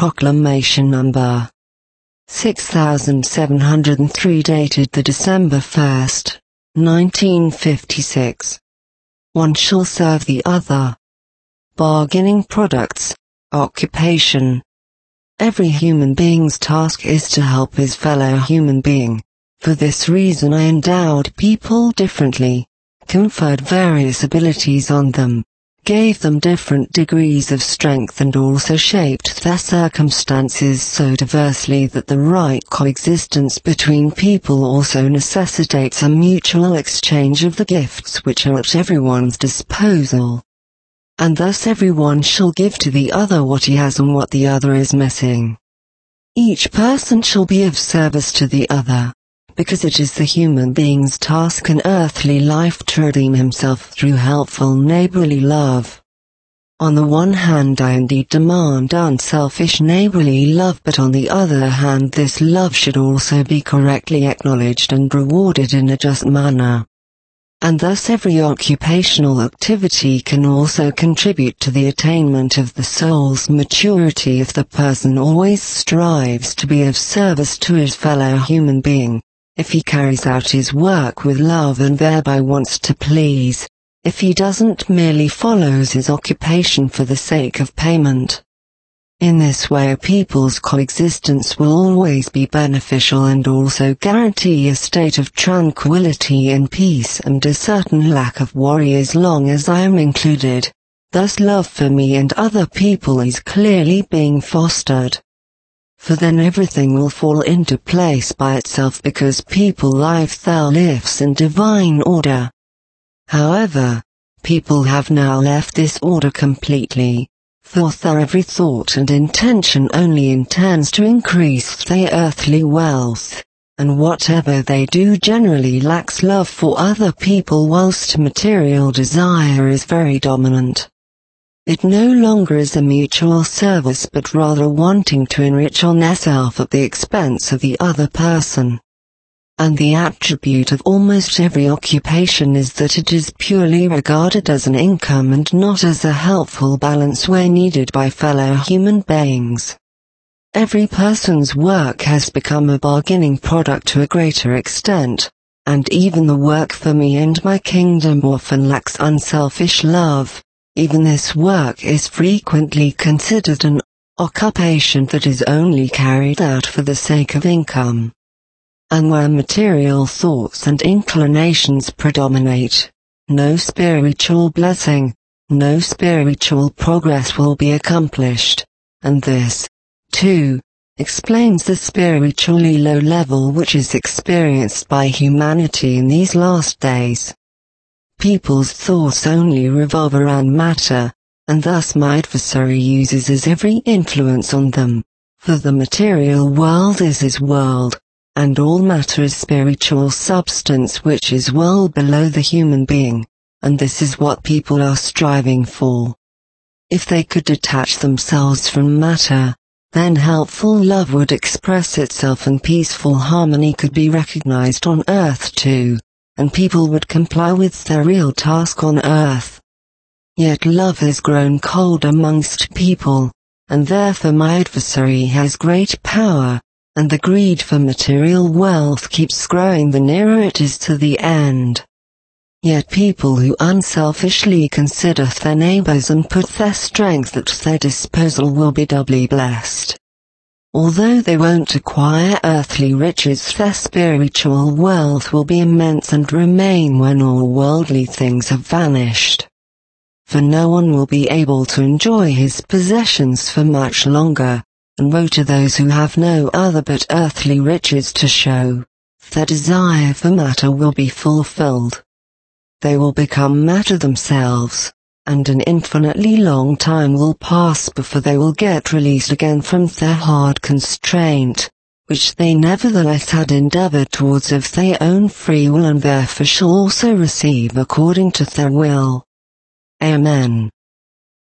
Proclamation Number 6703 dated the December 1st, 1956. One shall serve the other. Bargaining products, occupation. Every human being's task is to help his fellow human being. For this reason I endowed people differently, conferred various abilities on them, gave them different degrees of strength and also shaped their circumstances so diversely that the right coexistence between people also necessitates a mutual exchange of the gifts which are at everyone's disposal. And thus everyone shall give to the other what he has and what the other is missing. Each person shall be of service to the other, because it is the human being's task in earthly life to redeem himself through helpful neighborly love. On the one hand I indeed demand unselfish neighborly love, but on the other hand this love should also be correctly acknowledged and rewarded in a just manner. And thus every occupational activity can also contribute to the attainment of the soul's maturity if the person always strives to be of service to his fellow human being. If he carries out his work with love and thereby wants to please, if he doesn't merely follows his occupation for the sake of payment. In this way a people's coexistence will always be beneficial and also guarantee a state of tranquility and peace and a certain lack of worry as long as I am included. Thus love for me and other people is clearly being fostered. For then everything will fall into place by itself because people life there lives in divine order. However, people have now left this order completely, for their every thought and intention only intends to increase their earthly wealth, and whatever they do generally lacks love for other people whilst material desire is very dominant. It no longer is a mutual service but rather wanting to enrich oneself at the expense of the other person. And the attribute of almost every occupation is that it is purely regarded as an income and not as a helpful balance where needed by fellow human beings. Every person's work has become a bargaining product to a greater extent, and even the work for me and my kingdom often lacks unselfish love. Even this work is frequently considered an occupation that is only carried out for the sake of income. And where material thoughts and inclinations predominate, no spiritual blessing, no spiritual progress will be accomplished, and this, too, explains the spiritually low level which is experienced by humanity in these last days. People's thoughts only revolve around matter, and thus my adversary uses his every influence on them, for the material world is his world, and all matter is spiritual substance which is well below the human being, and this is what people are striving for. If they could detach themselves from matter, then helpful love would express itself and peaceful harmony could be recognized on earth too, and people would comply with their real task on earth. Yet love has grown cold amongst people, and therefore my adversary has great power, and the greed for material wealth keeps growing the nearer it is to the end. Yet people who unselfishly consider their neighbors and put their strength at their disposal will be doubly blessed. Although they won't acquire earthly riches, their spiritual wealth will be immense and remain when all worldly things have vanished. For no one will be able to enjoy his possessions for much longer, and woe to those who have no other but earthly riches to show. Their desire for matter will be fulfilled. They will become matter themselves, and an infinitely long time will pass before they will get released again from their hard constraint, which they nevertheless had endeavored towards of their own free will and therefore shall also receive according to their will. Amen.